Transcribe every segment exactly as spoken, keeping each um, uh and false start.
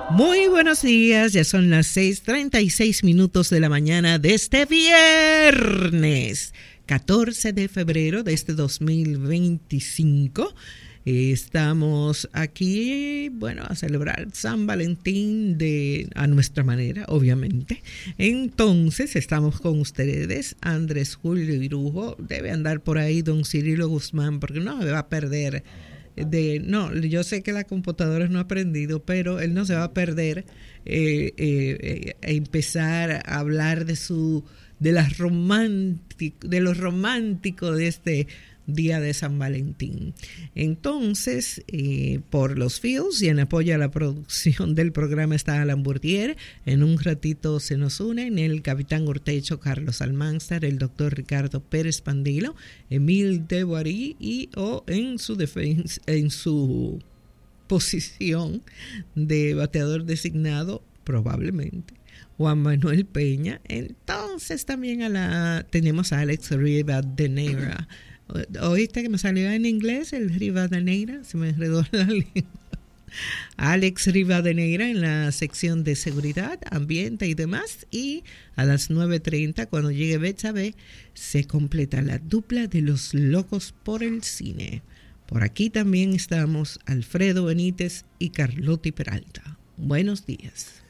Muy buenos días, ya son las seis treinta y seis minutos de la mañana de este viernes, catorce de febrero de este dos mil veinticinco. Estamos aquí, bueno, a celebrar San Valentín de a nuestra manera, obviamente. Entonces, estamos con ustedes, Andrés Julio Irujo. Debe andar por ahí don Cirilo Guzmán, porque no me va a perder de... No, yo sé que la computadora no ha aprendido, pero él no se va a perder eh, eh, eh, a empezar a hablar de su de las romántico, de lo romántico de este día de San Valentín. Entonces, eh, por los fields y en apoyo a la producción del programa está Alan Bourdier. En un ratito se nos unen el capitán Urtecho, Carlos Almanzar, el doctor Ricardo Pérez Pandilo, Emil de Boirí y o en su defensa, en su posición de bateador designado, probablemente Juan Manuel Peña. Entonces también a la tenemos a Alex Rivadeneira. ¿Oíste que me salió en inglés el Rivadeneira? Se me enredó la lengua. Alex Rivadeneira en la sección de seguridad, ambiente y demás. Y a las nueve treinta, cuando llegue Betsabe, se completa la dupla de los locos por el cine. Por aquí también estamos Alfredo Benítez y Carlotti Peralta. Buenos días.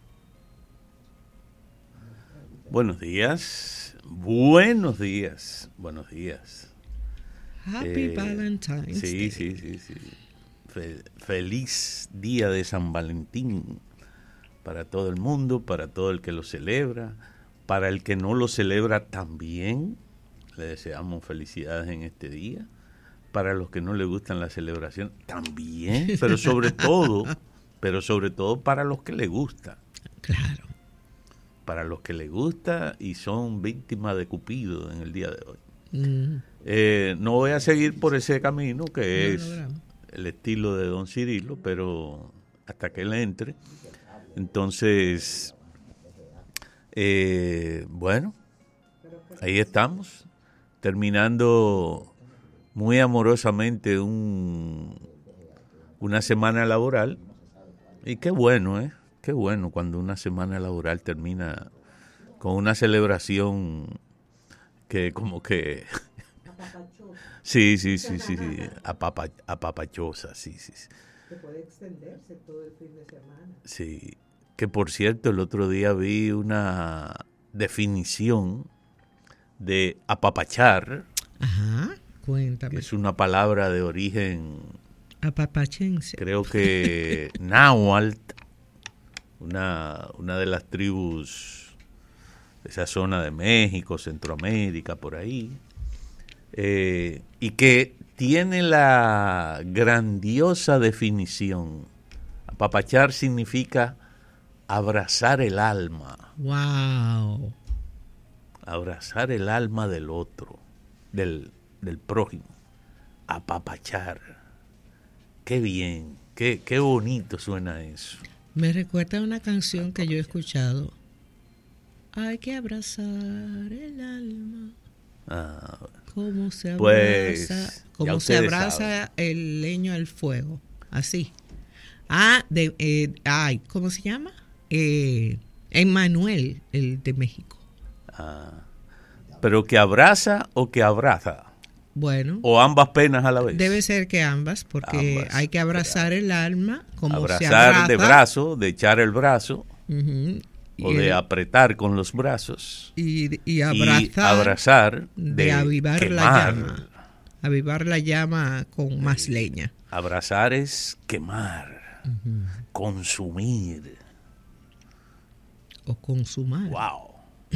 Buenos días. Buenos días. Buenos días. Happy eh, Valentine's sí, Day. Sí, sí, sí. Fe- feliz día de San Valentín para todo el mundo, para todo el que lo celebra, para el que no lo celebra también. Le deseamos felicidades en este día. Para los que no le gustan la celebración también, pero sobre todo, pero sobre todo para los que le gusta. Claro. Para los que le gusta y son víctimas de Cupido en el día de hoy. Mm. Eh, no voy a seguir por ese camino que no, es no, no. el estilo de don Cirilo, pero hasta que él entre. Entonces, eh, bueno, ahí estamos, terminando muy amorosamente un, una semana laboral. Y qué bueno, ¿eh? Qué bueno cuando una semana laboral termina con una celebración que como que... Sí, sí, sí, sí, sí. Apapa, apapachosa, sí, sí, sí. Que puede extenderse todo el fin de semana. Sí, que por cierto el otro día vi una definición de apapachar. Ajá, cuéntame. Que es una palabra de origen apapachense. Creo que náhuatl, una, una de las tribus de esa zona de México, Centroamérica, por ahí. Eh, y que tiene la grandiosa definición. Apapachar significa abrazar el alma. Wow. Abrazar el alma del otro, del, del prójimo. Apapachar. Qué bien, qué, qué bonito suena eso. Me recuerda a una canción que yo he escuchado. Hay que abrazar el alma. Ah, Cómo se abraza, pues, cómo se abraza saben. El leño al fuego, así. Ah, de, eh, ay, ¿cómo se llama? Eh, Emmanuel, el de México. Ah, pero que abraza o que abraza. Bueno. O ambas penas a la vez. Debe ser que ambas, porque ambas, hay que abrazar el alma como abrazar se abraza. de brazo, de echar el brazo. Uh-huh. O de apretar con los brazos. Y, y abrazar. Y abrazar de, de avivar quemar. la llama. Avivar la llama con más leña. Abrazar es quemar. Uh-huh. Consumir. O consumar. Wow.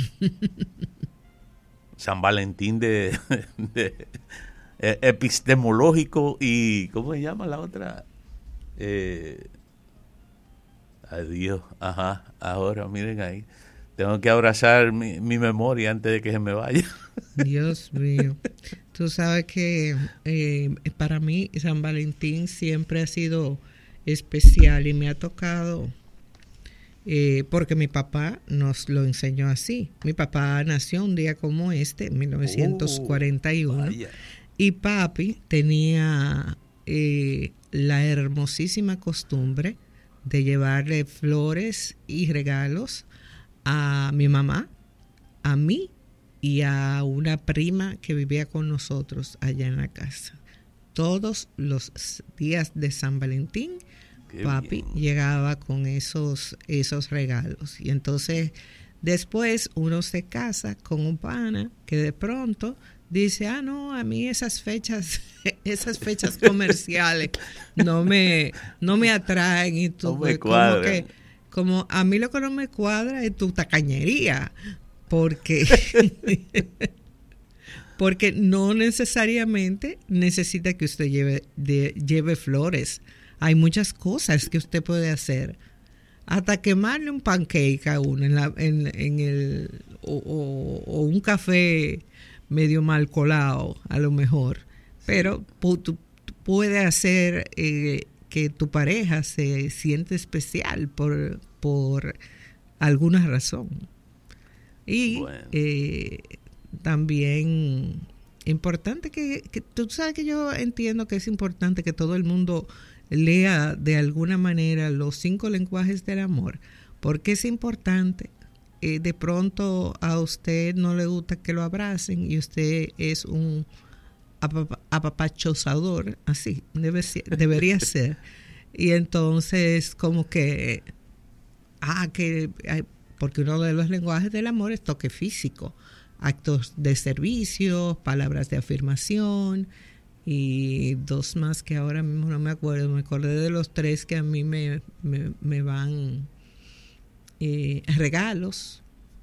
San Valentín de, de, de epistemológico y ¿cómo se llama la otra? Eh, Adiós, ajá, ahora miren ahí, tengo que abrazar mi, mi memoria antes de que se me vaya. Dios mío, tú sabes que eh, para mí San Valentín siempre ha sido especial y me ha tocado, eh, porque mi papá nos lo enseñó así. Mi papá nació un día como este, en mil novecientos cuarenta y uno, oh, y papi tenía eh, la hermosísima costumbre de llevarle flores y regalos a mi mamá, a mí y a una prima que vivía con nosotros allá en la casa. Todos los días de San Valentín, Qué papi bien. llegaba con esos, esos regalos. Y entonces después uno se casa con un pana que de pronto dice, ah, no, a mí esas fechas, esas fechas comerciales no me, no me atraen. Y tú, no me como que, como a mí lo que no me cuadra es tu tacañería, porque, porque no necesariamente necesita que usted lleve, de, lleve flores. Hay muchas cosas que usted puede hacer. Hasta quemarle un pancake a uno en, la, en, en el, o, o, o un café medio mal colado, a lo mejor, pero pu- tu, puede hacer eh, que tu pareja se siente especial por, por alguna razón. Y bueno. eh, también importante que, que tú sabes que yo entiendo que es importante que todo el mundo lea de alguna manera los cinco lenguajes del amor, porque es importante. Eh, de pronto a usted no le gusta que lo abracen y usted es un apap- apapachozador, así debe ser, debería ser. Y entonces como que, ah, que, porque uno de los lenguajes del amor es toque físico, actos de servicio, palabras de afirmación y dos más que ahora mismo no me acuerdo, me acordé de los tres que a mí me, me, me van... Eh, regalos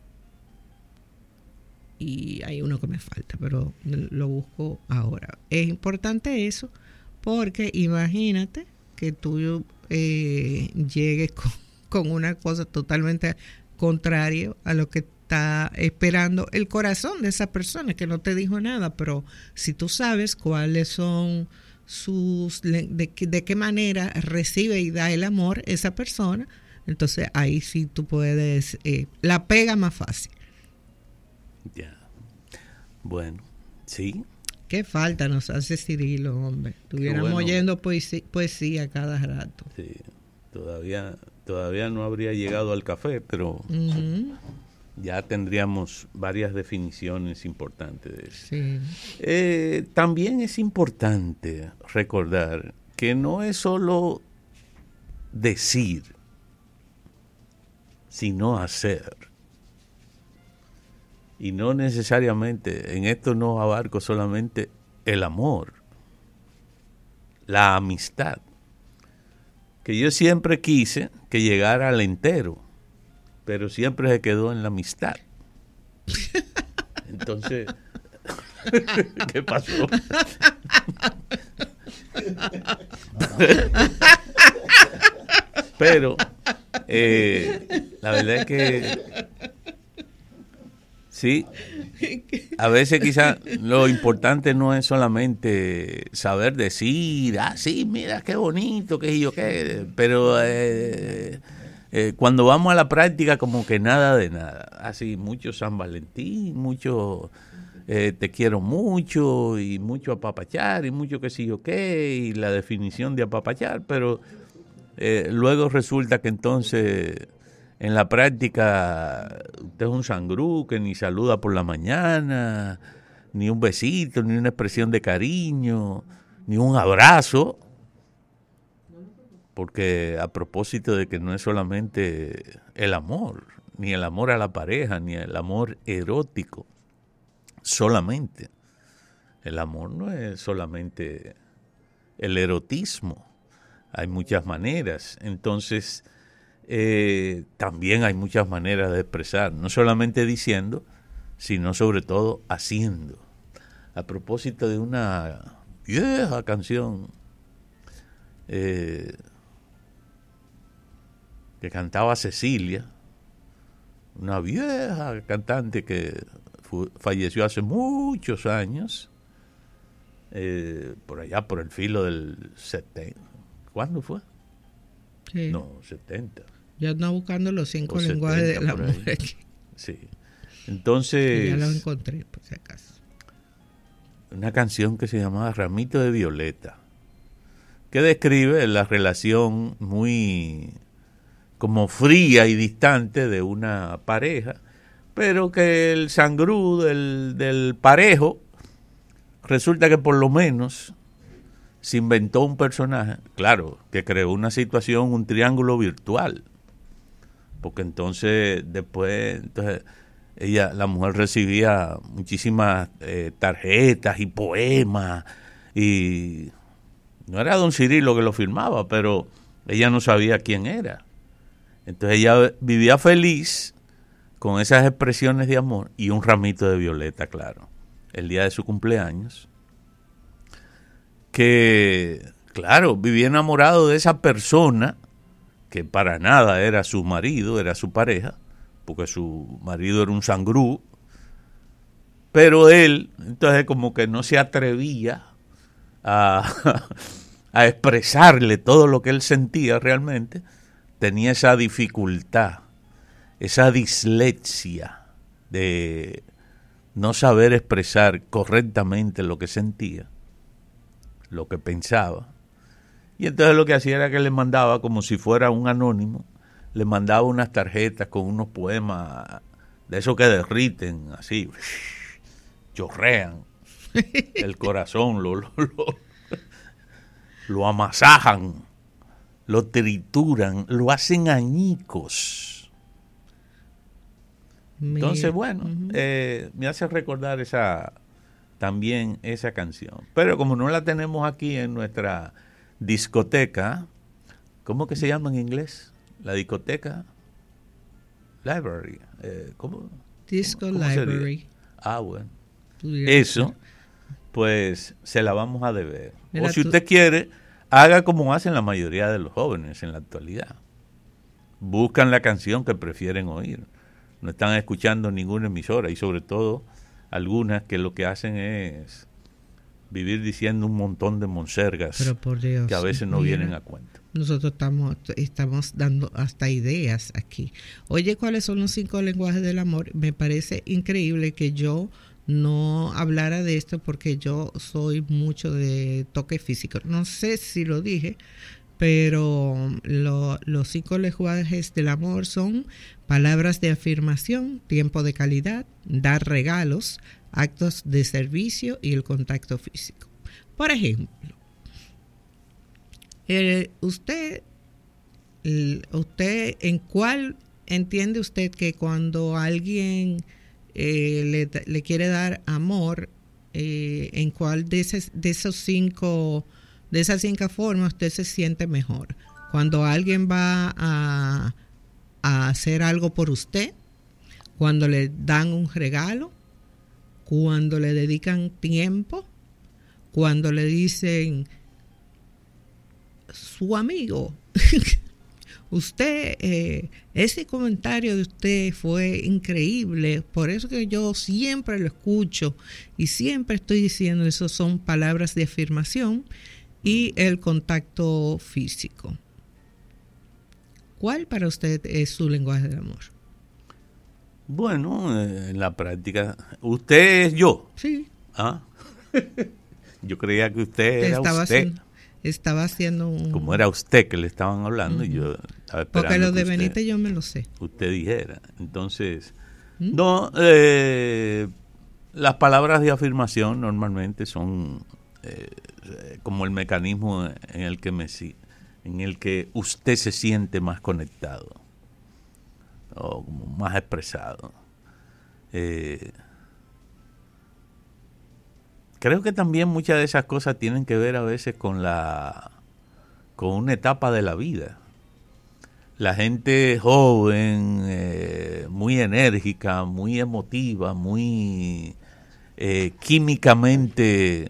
y hay uno que me falta, pero lo busco ahora. Es importante eso porque imagínate que tú eh, llegues con, con una cosa totalmente contraria a lo que está esperando el corazón de esa persona que no te dijo nada, pero si tú sabes cuáles son sus de, de qué manera recibe y da el amor esa persona, entonces ahí sí tú puedes, eh, la pega más fácil. Ya. Yeah. Bueno, sí. Qué falta nos hace Cirilo, hombre. Estuviéramos bueno. oyendo poesía, poesía cada rato. Sí, todavía, todavía no habría llegado al café, pero uh-huh. ya tendríamos varias definiciones importantes de eso. Sí. Eh, también es importante recordar que no es solo decir, sino hacer. Y no necesariamente, en esto no abarco solamente el amor, la amistad, que yo siempre quise que llegara al entero, pero siempre se quedó en la amistad. Entonces, ¿qué pasó? Pero eh, la verdad es que sí, a veces quizás lo importante no es solamente saber decir, ah, sí, mira qué bonito, qué yo qué, pero eh, eh, cuando vamos a la práctica como que nada de nada, así mucho San Valentín, mucho eh, te quiero mucho y mucho apapachar y mucho qué sé yo qué y la definición de apapachar, pero Eh, luego resulta que entonces en la práctica usted es un sangrú que ni saluda por la mañana, ni un besito, ni una expresión de cariño, ni un abrazo, porque a propósito de que no es solamente el amor, ni el amor a la pareja, ni el amor erótico, solamente. El amor no es solamente el erotismo. Hay muchas maneras, entonces eh, también hay muchas maneras de expresar, no solamente diciendo, sino sobre todo haciendo. A propósito de una vieja canción eh, que cantaba Cecilia, una vieja cantante que fu- falleció hace muchos años, eh, por allá por el filo del setenta. ¿Cuándo fue? Sí. No, setenta. Ya ando buscando los cinco O lenguajes setenta, del amor. Sí. Entonces, ya lo encontré, por si acaso. Una canción que se llamaba Ramito de Violeta, que describe la relación muy como fría y distante de una pareja, pero que el sangrú del, del parejo resulta que por lo menos se inventó un personaje, claro, que creó una situación, un triángulo virtual, porque entonces después, entonces ella, la mujer recibía muchísimas eh, tarjetas y poemas, y no era don Cirilo que lo firmaba, pero ella no sabía quién era. Entonces ella vivía feliz con esas expresiones de amor y un ramito de violeta, claro, el día de su cumpleaños, que, claro, vivía enamorado de esa persona que para nada era su marido, era su pareja, porque su marido era un sangrú, pero él, entonces como que no se atrevía a, a expresarle todo lo que él sentía realmente, tenía esa dificultad, esa dislexia de no saber expresar correctamente lo que sentía, lo que pensaba. Y entonces lo que hacía era que le mandaba, como si fuera un anónimo, le mandaba unas tarjetas con unos poemas de esos que derriten, así, chorrean el corazón, lo, lo, lo, lo amasajan, lo trituran, lo hacen añicos. Entonces, bueno, uh-huh. eh, me hace recordar esa también esa canción. Pero como no la tenemos aquí en nuestra discoteca, ¿cómo que se llama en inglés? La discoteca library. Eh, ¿Cómo? Disco ¿Cómo library. Sería? Ah, bueno. Eso, pues se la vamos a deber. Mira, o si usted tú... quiere, haga como hacen la mayoría de los jóvenes en la actualidad. Buscan la canción que prefieren oír. No están escuchando ninguna emisora y sobre todo algunas que lo que hacen es vivir diciendo un montón de monsergas. Pero por Dios, que a veces no mira, vienen a cuento. Nosotros estamos, estamos dando hasta ideas aquí. Oye, ¿cuáles son los cinco lenguajes del amor? Me parece increíble que yo no hablara de esto porque yo soy mucho de toque físico. No sé si lo dije, pero lo, los cinco lenguajes del amor son palabras de afirmación, tiempo de calidad, dar regalos, actos de servicio y el contacto físico. Por ejemplo, eh, usted, usted, ¿en cuál entiende usted que cuando alguien eh, le, le quiere dar amor, eh, en cuál de, ese, de esos cinco, de esas cinco formas usted se siente mejor? Cuando alguien va a, a hacer algo por usted, cuando le dan un regalo, cuando le dedican tiempo, cuando le dicen su amigo, usted, eh, ese comentario de usted fue increíble, por eso que yo siempre lo escucho y siempre estoy diciendo, eso son palabras de afirmación y el contacto físico. ¿Cuál para usted es su lenguaje del amor? Bueno, en la práctica, usted es yo. Sí. ¿Ah? Yo creía que usted era estaba usted. Haciendo, estaba haciendo un... Como era usted que le estaban hablando, uh-huh. y yo estaba esperando. Porque lo de usted, Benítez yo me lo sé. Usted dijera. Entonces, ¿Mm? no, eh, las palabras de afirmación normalmente son eh, como el mecanismo en el que me en el que usted se siente más conectado o como más expresado. Eh, creo que también muchas de esas cosas tienen que ver a veces con la con una etapa de la vida. La gente joven, eh, muy enérgica, muy emotiva, muy eh, químicamente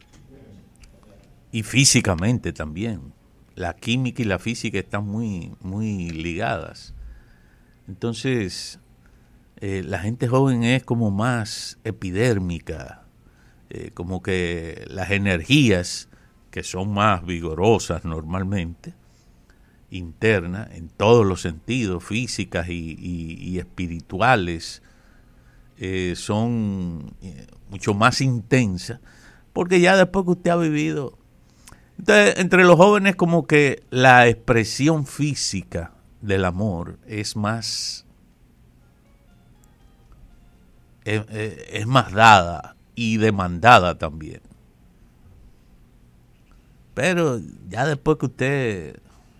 y físicamente también. La química y la física están muy, muy ligadas. Entonces, eh, la gente joven es como más epidérmica, eh, como que las energías, que son más vigorosas normalmente, internas, en todos los sentidos, físicas y, y, y espirituales, eh, son eh, mucho más intensas, porque ya después que usted ha vivido... Entonces, entre los jóvenes como que la expresión física del amor es más es, es más dada y demandada también. Pero ya después que usted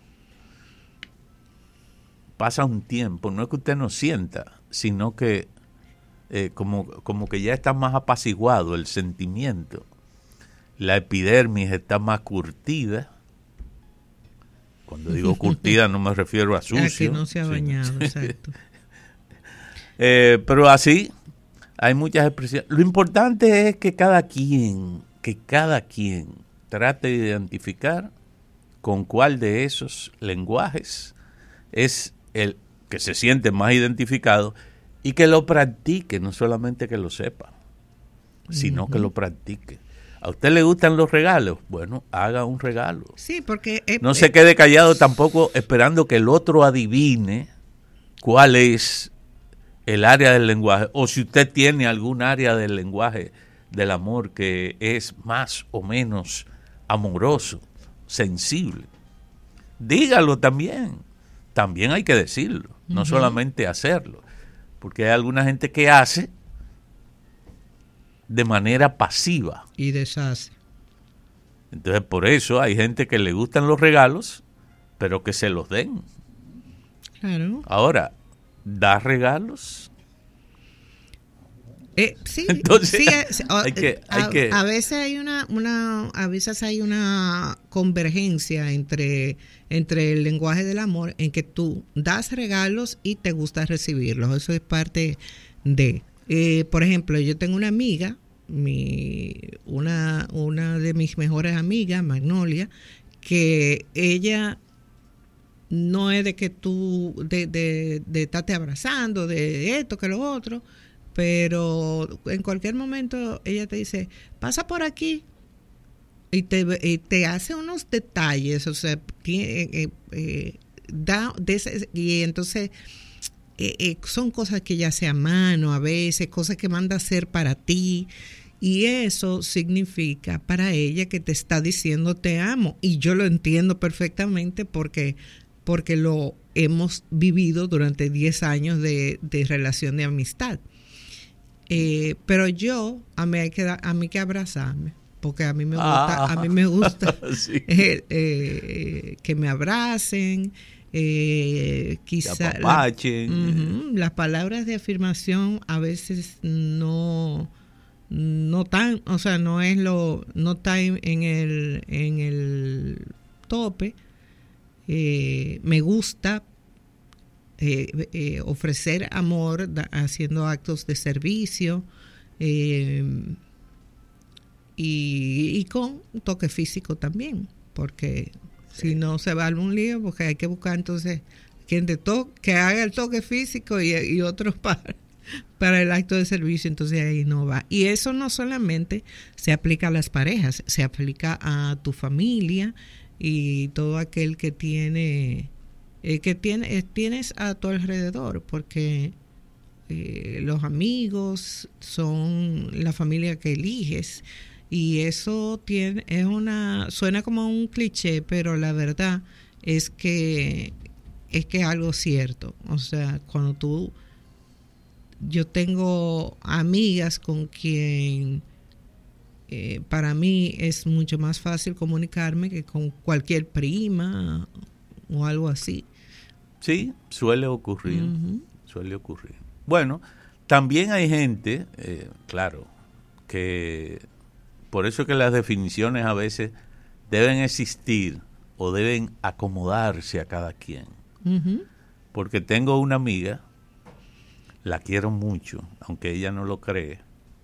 pasa un tiempo, no es que usted no sienta, sino que eh, como, como que ya está más apaciguado el sentimiento. La epidermis está más curtida. Cuando digo curtida no me refiero a sucio. A que no se ha bañado, sí. Exacto. eh, pero así hay muchas expresiones. Lo importante es que cada quien, que cada quien trate de identificar con cuál de esos lenguajes es el que se siente más identificado y que lo practique, no solamente que lo sepa, sino uh-huh. que lo practique. ¿A usted le gustan los regalos? Bueno, haga un regalo. Sí, porque... Eh, no se eh, quede callado tampoco esperando que el otro adivine cuál es el área del lenguaje. O si usted tiene algún área del lenguaje del amor que es más o menos amoroso, sensible. Dígalo también. También hay que decirlo, uh-huh. no solamente hacerlo. Porque hay alguna gente que hace de manera pasiva. Y deshace. Entonces, por eso hay gente que le gustan los regalos, pero que se los den. Claro. Ahora, ¿da regalos? Eh, sí, Entonces, sí, a, hay que, hay a, que... a veces hay una, una, a veces hay una convergencia entre, entre el lenguaje del amor en que tú das regalos y te gusta recibirlos. Eso es parte de... Eh, por ejemplo, yo tengo una amiga, mi, una, una de mis mejores amigas, Magnolia, que ella no es de que tú, de, de, de estarte abrazando, de esto, que lo otro, pero en cualquier momento ella te dice, pasa por aquí, y te, y te hace unos detalles, o sea, tiene, eh, eh, da, de ese, y entonces... Eh, eh, son cosas que ella hace a mano a veces, cosas que manda a hacer para ti, y eso significa para ella que te está diciendo te amo, y yo lo entiendo perfectamente porque, porque lo hemos vivido durante diez años de, de relación de amistad. Eh, pero yo, a mí hay que da, a mí que abrazarme, porque a mí me gusta, ah, a mí me gusta sí. eh, eh, que me abracen. Eh, quizá la, uh-huh, las palabras de afirmación a veces no no tan, o sea, no es lo no está en, en el en el tope. Eh, me gusta eh, eh, ofrecer amor da, haciendo actos de servicio eh, y, y con un toque físico también, porque si no se va a algún lío, porque hay que buscar entonces quien te toque, que haga el toque físico y, y otros para, para el acto de servicio, entonces ahí no va. Y eso no solamente se aplica a las parejas, se aplica a tu familia y todo aquel que tiene, eh, que tiene, eh, tienes a tu alrededor, porque eh, los amigos son la familia que eliges. Y eso tiene, es una, suena como un cliché, pero la verdad es que es que es algo cierto. O sea, cuando tú, yo tengo amigas con quien eh, para mí es mucho más fácil comunicarme que con cualquier prima o algo así. Sí, suele ocurrir, uh-huh. suele ocurrir. Bueno, también hay gente, eh, claro, que por eso que las definiciones a veces deben existir o deben acomodarse a cada quien. Uh-huh. Porque tengo una amiga, la quiero mucho, aunque ella no lo cree,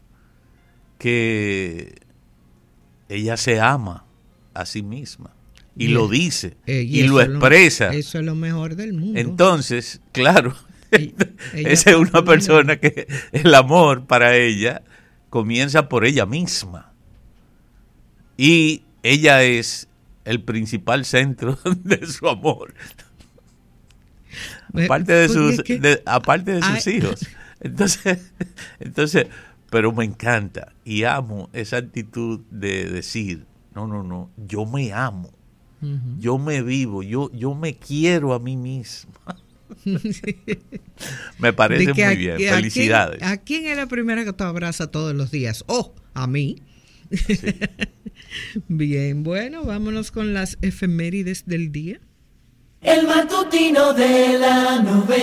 que ella se ama a sí misma y, y lo dice eh, y, y lo expresa. Lo, eso es lo mejor del mundo. Entonces, claro, ella, esa es una persona que el amor para ella comienza por ella misma. Y ella es el principal centro de su amor. Aparte de sus, que, de, aparte de sus ay, hijos. Entonces, entonces, pero me encanta y amo esa actitud de decir, no, no, no, yo me amo. Uh-huh. Yo me vivo, yo, yo me quiero a mí misma. Me parece muy a, bien, a, felicidades. ¿A quién, ¿A quién es la primera que tú abrazas todos los días? Oh, a mí. Sí. Bien, bueno, vámonos con las efemérides del día. El matutino de la novena.